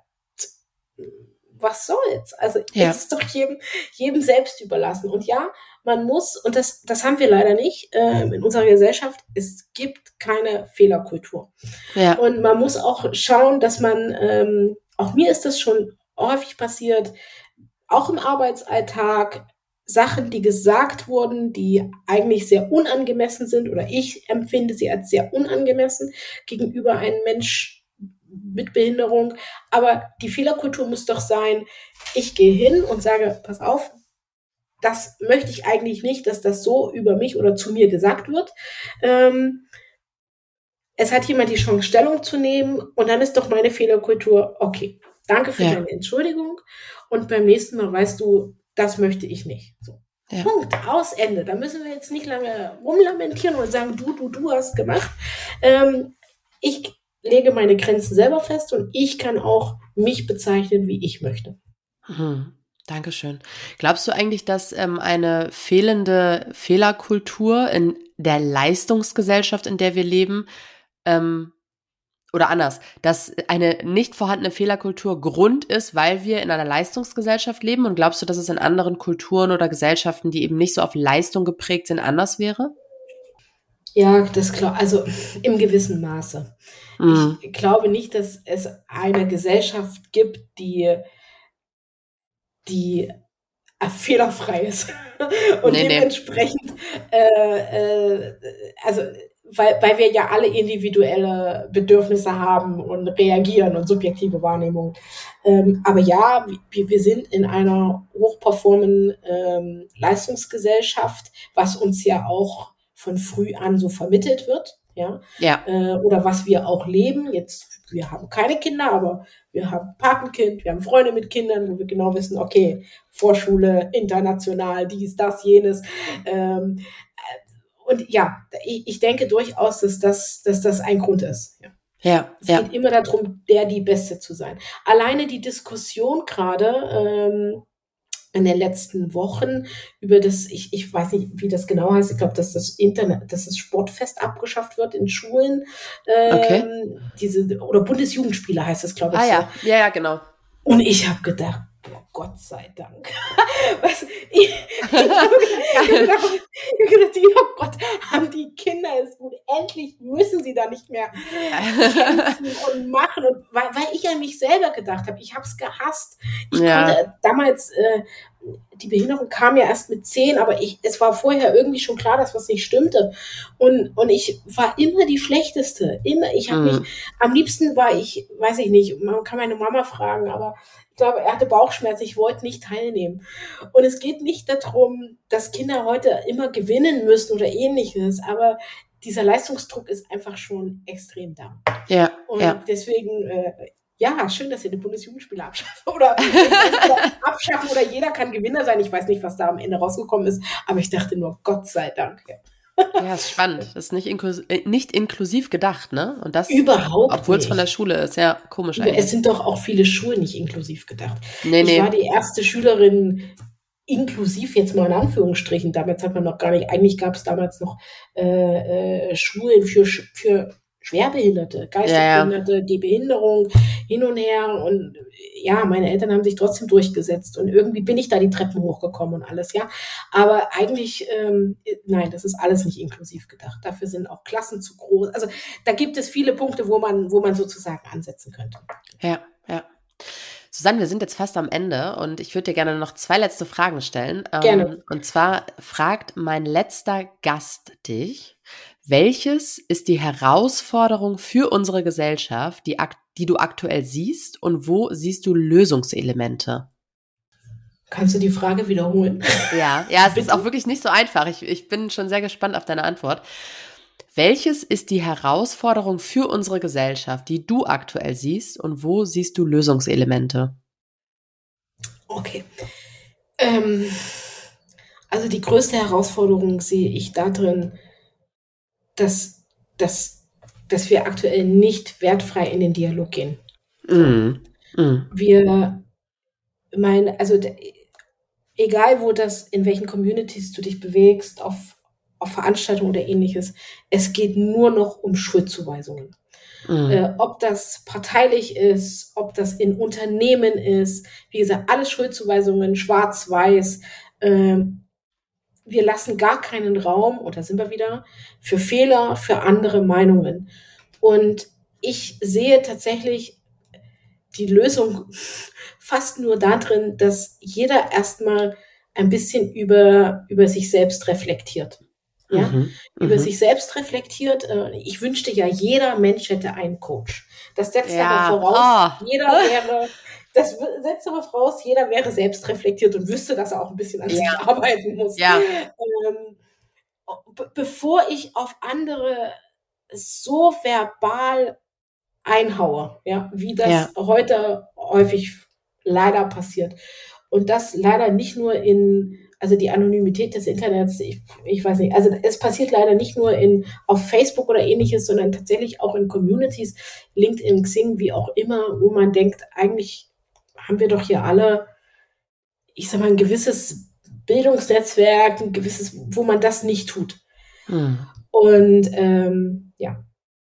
was soll's? Also ja, ist doch jedem, jedem selbst überlassen. Und ja, man muss, und das, das haben wir leider nicht äh, in unserer Gesellschaft, es gibt keine Fehlerkultur. ja, Und man muss auch schauen, dass man, ähm, auch mir ist das schon häufig passiert, auch im Arbeitsalltag, Sachen, die gesagt wurden, die eigentlich sehr unangemessen sind, oder ich empfinde sie als sehr unangemessen gegenüber einem Mensch mit Behinderung. Aber die Fehlerkultur muss doch sein, ich gehe hin und sage, pass auf, das möchte ich eigentlich nicht, dass das so über mich oder zu mir gesagt wird. Ähm, es hat jemand die Chance, Stellung zu nehmen, und dann ist doch meine Fehlerkultur, okay, danke für ja, deine Entschuldigung, und beim nächsten Mal weißt du, das möchte ich nicht. So. ja. Punkt, aus, Ende. Da müssen wir jetzt nicht lange rumlamentieren und sagen, du, du, du hast gemacht. Ähm, ich lege meine Grenzen selber fest und ich kann auch mich bezeichnen, wie ich möchte. Mhm. Dankeschön. Glaubst du eigentlich, dass ähm, eine fehlende Fehlerkultur in der Leistungsgesellschaft, in der wir leben, ähm, oder anders, dass eine nicht vorhandene Fehlerkultur Grund ist, weil wir in einer Leistungsgesellschaft leben? Und glaubst du, dass es in anderen Kulturen oder Gesellschaften, die eben nicht so auf Leistung geprägt sind, anders wäre? Ja, das klar, also im gewissen Maße. Ich Mhm. glaube nicht, dass es eine Gesellschaft gibt, die, die äh, fehlerfrei ist. Und Nee, nee. dementsprechend, äh, äh, also, weil, weil wir ja alle individuelle Bedürfnisse haben und reagieren und subjektive Wahrnehmung. Ähm, aber ja, wir, wir sind in einer hochperformenden ähm, Leistungsgesellschaft, was uns ja auch von früh an so vermittelt wird, ja, Ja. äh, oder was wir auch leben. Jetzt, wir haben keine Kinder, aber wir haben Patenkind, wir haben Freunde mit Kindern, wo wir genau wissen, okay, Vorschule, international, dies, das, jenes. Ähm, und ja, ich, ich denke durchaus, dass das, dass das ein Grund ist. Ja. Ja, Es ja. geht immer darum, der die Beste zu sein. Alleine die Diskussion gerade ähm, in den letzten Wochen über das, ich, ich weiß nicht, wie das genau heißt, ich glaube, dass das Internet, dass das Sportfest abgeschafft wird in Schulen. Okay. Ähm, diese, oder Bundesjugendspiele heißt es, glaube Ah ich, so. ja, ja, ja, genau. Und ich habe gedacht, boah, Gott sei Dank. Was, ich ich habe Geil. gedacht, ich hab gedacht, oh Gott, haben die Kinder es gut. Endlich müssen sie da nicht mehr kämpfen und machen. Und weil, weil ich an mich selber gedacht habe, ich habe es gehasst. Ich Ja. konnte damals, äh, die Behinderung kam ja erst mit zehn, aber ich, es war vorher irgendwie schon klar, dass was nicht stimmte. Und, und ich war immer die Schlechteste. Immer, ich habe mich, Mhm. am liebsten war ich, weiß ich nicht, man kann meine Mama fragen, aber ich glaube, er hatte Bauchschmerzen, ich wollte nicht teilnehmen. Und es geht nicht darum, dass Kinder heute immer gewinnen müssen oder ähnliches, aber dieser Leistungsdruck ist einfach schon extrem da. Ja, Und ja. deswegen, äh, ja, schön, dass ihr die Bundesjugendspiele abschaffen oder, oder abschaffen oder jeder kann Gewinner sein. Ich weiß nicht, was da am Ende rausgekommen ist, aber ich dachte nur, Gott sei Dank. Ja, ist spannend. Das ist nicht, inklus äh, nicht inklusiv gedacht, ne? Und das, Überhaupt obwohl es von der nicht. Schule ist. Ja, komisch Es eigentlich. sind doch auch viele Schulen nicht inklusiv gedacht. Nee, Ich war nee. die erste Schülerin inklusiv, jetzt mal in Anführungsstrichen. Damals hat man noch gar nicht, eigentlich gab es damals noch äh, äh, Schulen für, für Schwerbehinderte, Ja, geistig ja. Behinderte, die Behinderung hin und her. Und ja, meine Eltern haben sich trotzdem durchgesetzt. Und irgendwie bin ich da die Treppen hochgekommen und alles, ja. Aber eigentlich, ähm, nein, das ist alles nicht inklusiv gedacht. Dafür sind auch Klassen zu groß. Also da gibt es viele Punkte, wo man, wo man sozusagen ansetzen könnte. Ja, ja. Susanne, wir sind jetzt fast am Ende und ich würde dir gerne noch zwei letzte Fragen stellen. Gerne. Ähm, und zwar fragt mein letzter Gast dich, welches ist die Herausforderung für unsere Gesellschaft, die, ak- die du aktuell siehst und wo siehst du Lösungselemente? Kannst du die Frage wiederholen? Ja, ja, es ist auch Bitte? wirklich nicht so einfach. Ich, ich bin schon sehr gespannt auf deine Antwort. Welches ist die Herausforderung für unsere Gesellschaft, die du aktuell siehst und wo siehst du Lösungselemente? Okay. Ähm, also die größte Herausforderung sehe ich darin, dass, dass, dass wir aktuell nicht wertfrei in den Dialog gehen. Mm, mm, Wir meinen, also egal wo das, in welchen Communities du dich bewegst, auf, auf Veranstaltungen oder ähnliches, es geht nur noch um Schuldzuweisungen. mm. Äh, ob das parteilich ist, ob das in Unternehmen ist, wie gesagt, alles Schuldzuweisungen, schwarz-weiß. Ähm, wir lassen gar keinen Raum, und da sind wir wieder, für Fehler, für andere Meinungen. Und ich sehe tatsächlich die Lösung fast nur darin, dass jeder erstmal ein bisschen über, über sich selbst reflektiert. Ja, Mhm, über mhm. sich selbst reflektiert. Ich wünschte ja, jeder Mensch hätte einen Coach. Das setzt aber Ja, voraus, jeder oh. wäre, das setzt aber voraus, jeder wäre selbst reflektiert und wüsste, dass er auch ein bisschen an Ja, sich arbeiten muss. ja, Ähm, be- bevor ich auf andere so verbal einhaue, ja, wie das ja, heute häufig leider passiert. Und das leider nicht nur in, also die Anonymität des Internets, ich, ich weiß nicht, also es passiert leider nicht nur in, auf Facebook oder ähnliches, sondern tatsächlich auch in Communities, LinkedIn, Xing, wie auch immer, wo man denkt, eigentlich haben wir doch hier alle, ich sag mal, ein gewisses Bildungsnetzwerk, ein gewisses, wo man das nicht tut. hm. Und ähm, ja,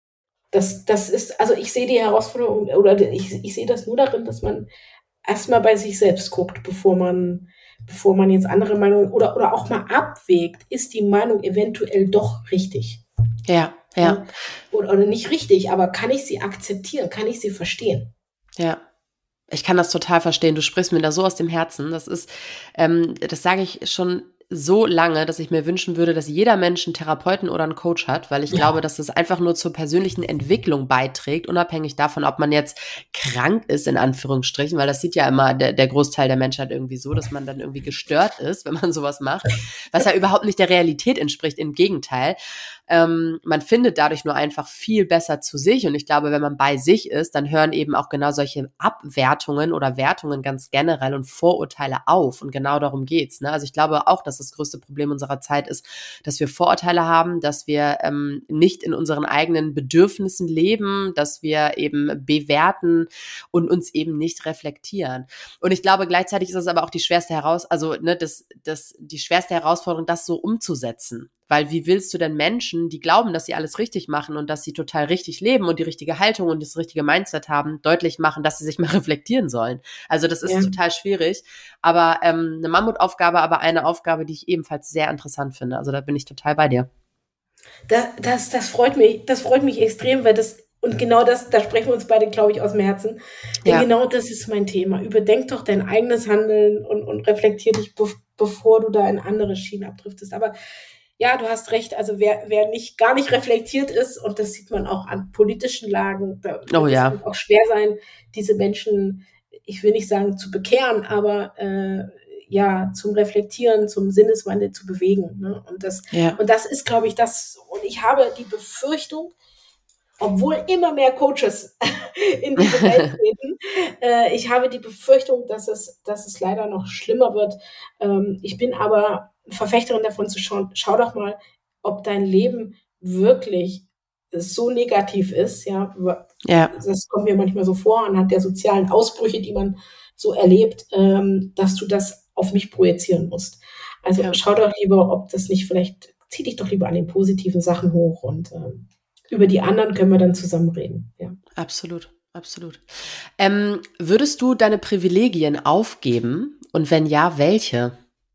das, das ist, also ich sehe die Herausforderung, oder ich, ich sehe das nur darin, dass man erstmal bei sich selbst guckt, bevor man, bevor man jetzt andere Meinungen oder, oder auch mal abwägt, ist die Meinung eventuell doch richtig? Ja, ja. Oder, oder nicht richtig, aber kann ich sie akzeptieren? Kann ich sie verstehen? Ja. Ich kann das total verstehen. Du sprichst mir da so aus dem Herzen. Das ist, ähm, das sage ich schon so lange, dass ich mir wünschen würde, dass jeder Mensch einen Therapeuten oder einen Coach hat, weil ich ja. glaube, dass das einfach nur zur persönlichen Entwicklung beiträgt, unabhängig davon, ob man jetzt krank ist, in Anführungsstrichen, weil das sieht ja immer der, der Großteil der Menschheit irgendwie so, dass man dann irgendwie gestört ist, wenn man sowas macht, was ja überhaupt nicht der Realität entspricht. Im Gegenteil. Ähm, man findet dadurch nur einfach viel besser zu sich und ich glaube, wenn man bei sich ist, dann hören eben auch genau solche Abwertungen oder Wertungen ganz generell und Vorurteile auf und genau darum geht's. Ne? Also ich glaube auch, dass das größte Problem unserer Zeit ist, dass wir Vorurteile haben, dass wir ähm, nicht in unseren eigenen Bedürfnissen leben, dass wir eben bewerten und uns eben nicht reflektieren. Und ich glaube, gleichzeitig ist es aber auch die schwerste Heraus, also ne, das, das, die schwerste Herausforderung, das so umzusetzen. Weil wie willst du denn Menschen, die glauben, dass sie alles richtig machen und dass sie total richtig leben und die richtige Haltung und das richtige Mindset haben, deutlich machen, dass sie sich mal reflektieren sollen? Also das ist ja. total schwierig, aber ähm, eine Mammutaufgabe, aber eine Aufgabe, die ich ebenfalls sehr interessant finde. Also da bin ich total bei dir. Das, das, das freut mich, das freut mich extrem, weil das, und genau das, da sprechen wir uns beide, glaube ich, aus dem Herzen. Denn ja. genau das ist mein Thema. Überdenk doch dein eigenes Handeln und, und reflektier dich, be- bevor du da in andere Schienen abdriftest. Aber ja, du hast recht. Also wer, wer nicht, gar nicht reflektiert ist, und das sieht man auch an politischen Lagen, da oh, wird ja. es auch schwer sein, diese Menschen, ich will nicht sagen zu bekehren, aber äh, ja, zum Reflektieren, zum Sinneswandel zu bewegen. Ne? Und das, ja. und das ist, glaube ich, das, und ich habe die Befürchtung, obwohl immer mehr Coaches in diese Welt treten, äh, ich habe die Befürchtung, dass es, dass es leider noch schlimmer wird. Ähm, ich bin aber Verfechterin davon zu schauen, schau doch mal, ob dein Leben wirklich so negativ ist. Ja, ja. Das kommt mir manchmal so vor, anhand der sozialen Ausbrüche, die man so erlebt, ähm, dass du das auf mich projizieren musst. Also ja. schau doch lieber, ob das nicht vielleicht, zieh dich doch lieber an den positiven Sachen hoch und ähm, über die anderen können wir dann zusammen reden. Ja. Absolut, absolut. Ähm, würdest du deine Privilegien aufgeben? Und wenn ja, welche?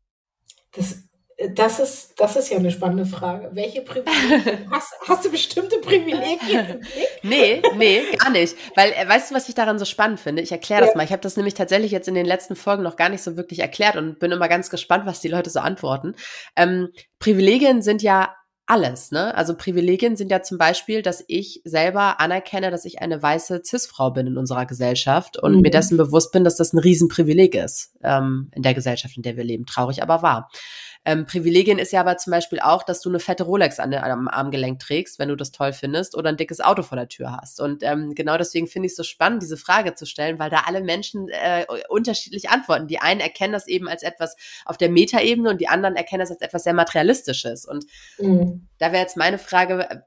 Das, das, ist, das ist ja eine spannende Frage. Welche Privilegien? hast, hast du bestimmte Privilegien im Blick? Nee, nee, gar nicht. Weil, äh, weißt du, was ich daran so spannend finde? Ich erkläre das ja. mal. Ich habe das nämlich tatsächlich jetzt in den letzten Folgen noch gar nicht so wirklich erklärt und bin immer ganz gespannt, was die Leute so antworten. Ähm, Privilegien sind ja alles, ne? Also Privilegien sind ja zum Beispiel, dass ich selber anerkenne, dass ich eine weiße Cis-Frau bin in unserer Gesellschaft und mhm. mir dessen bewusst bin, dass das ein Riesenprivileg ist ähm, in der Gesellschaft, in der wir leben. Traurig, aber wahr. Ähm, Privilegien ist ja aber zum Beispiel auch, dass du eine fette Rolex an, am Armgelenk trägst, wenn du das toll findest, oder ein dickes Auto vor der Tür hast. Und ähm, genau deswegen finde ich es so spannend, diese Frage zu stellen, weil da alle Menschen äh, unterschiedlich antworten. Die einen erkennen das eben als etwas auf der Metaebene und die anderen erkennen das als etwas sehr Materialistisches. Und mhm. da wäre jetzt meine Frage,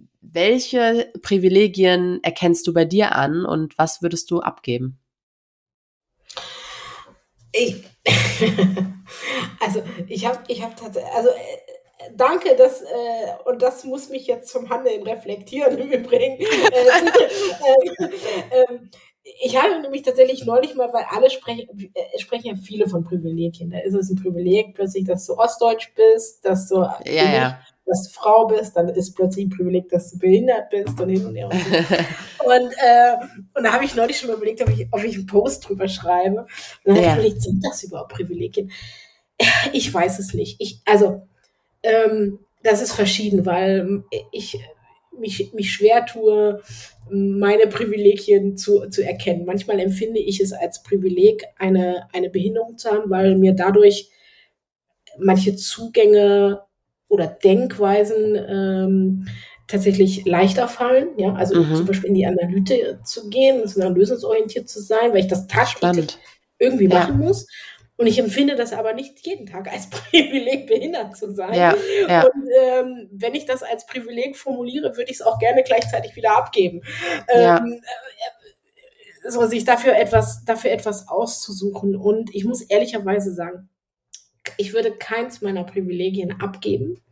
welche Privilegien erkennst du bei dir an und was würdest du abgeben? Ich, also ich habe, ich habe tatsächlich, also äh, danke, dass, äh, und das muss mich jetzt zum Handeln reflektieren im Übrigen. äh, äh, ich habe nämlich tatsächlich neulich mal, weil alle sprechen, äh, sprechen ja viele von Privilegien. Da ist es ein Privileg plötzlich, dass du ostdeutsch bist, dass du ja, ja. dass du Frau bist, dann ist plötzlich ein Privileg, dass du behindert bist und hin und her und so. und, äh, und da habe ich neulich schon mal überlegt, ob ich, ob ich einen Post drüber schreibe. Und dann habe ja. ich überlegt, sind das überhaupt Privilegien? Ich weiß es nicht. Ich, also, ähm, das ist verschieden, weil ich mich, mich schwer tue, meine Privilegien zu, zu erkennen. Manchmal empfinde ich es als Privileg, eine, eine Behinderung zu haben, weil mir dadurch manche Zugänge oder Denkweisen ähm, tatsächlich leichter fallen, ja, also mhm. zum Beispiel in die Analyse zu gehen, sondern lösungsorientiert zu sein, weil ich das tagtäglich irgendwie ja. machen muss. Und ich empfinde das aber nicht jeden Tag als Privileg, behindert zu sein. Ja, ja. Und ähm, wenn ich das als Privileg formuliere, würde ich es auch gerne gleichzeitig wieder abgeben. Ja. Ähm, äh, so, sich dafür etwas, dafür etwas auszusuchen. Und ich muss ehrlicherweise sagen, ich würde keins meiner Privilegien abgeben.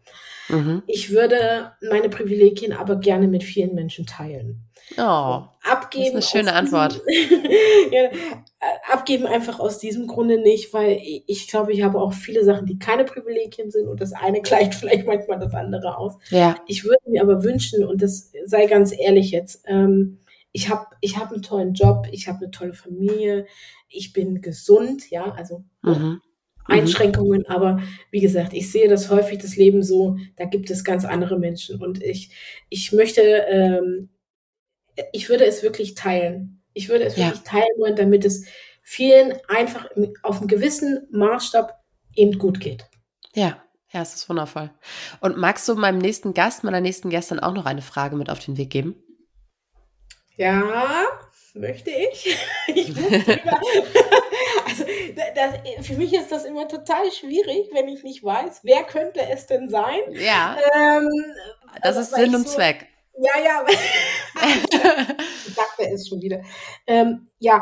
Mhm. Ich würde meine Privilegien aber gerne mit vielen Menschen teilen. Oh, abgeben, das ist eine schöne Antwort. ja, abgeben einfach aus diesem Grunde nicht, weil ich, ich glaube, ich habe auch viele Sachen, die keine Privilegien sind und das eine gleicht vielleicht manchmal das andere aus. Ja. Ich würde mir aber wünschen, und das sei ganz ehrlich jetzt, ähm, ich habe ich hab einen tollen Job, ich habe eine tolle Familie, ich bin gesund, ja, also mhm. Einschränkungen, mhm. aber wie gesagt, ich sehe das häufig, das Leben so, da gibt es ganz andere Menschen und ich, ich möchte, ähm, ich würde es wirklich teilen. Ich würde es ja. wirklich teilen wollen, damit es vielen einfach auf einem gewissen Maßstab eben gut geht. Ja, ja, es ist wundervoll. Und magst du meinem nächsten Gast, meiner nächsten Gästin auch noch eine Frage mit auf den Weg geben? Ja, möchte ich. ich muss drüber. Also das, für mich ist das immer total schwierig, wenn ich nicht weiß, wer könnte es denn sein. Ja, ähm, das ist Sinn und so, Zweck. Ja, ja. Ich dachte es schon wieder. Ähm, ja.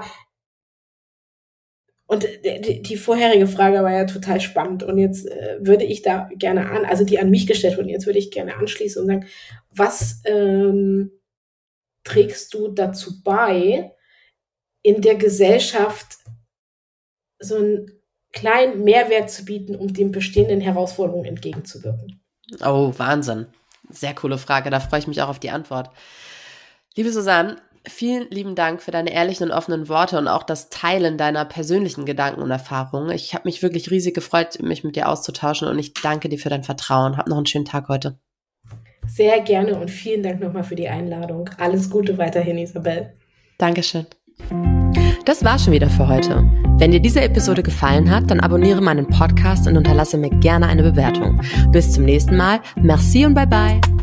Und die, die vorherige Frage war ja total spannend. Und jetzt äh, würde ich da gerne an, also die an mich gestellt wurde, jetzt würde ich gerne anschließen und sagen, was ähm, trägst du dazu bei, in der Gesellschaft so einen kleinen Mehrwert zu bieten, um den bestehenden Herausforderungen entgegenzuwirken? Oh, Wahnsinn. Sehr coole Frage, da freue ich mich auch auf die Antwort. Liebe Susanne, vielen lieben Dank für deine ehrlichen und offenen Worte und auch das Teilen deiner persönlichen Gedanken und Erfahrungen. Ich habe mich wirklich riesig gefreut, mich mit dir auszutauschen und ich danke dir für dein Vertrauen. Hab noch einen schönen Tag heute. Sehr gerne und vielen Dank nochmal für die Einladung. Alles Gute weiterhin, Isabel. Dankeschön. Das war schon wieder für heute. Wenn dir diese Episode gefallen hat, dann abonniere meinen Podcast und unterlasse mir gerne eine Bewertung. Bis zum nächsten Mal. Merci und bye bye.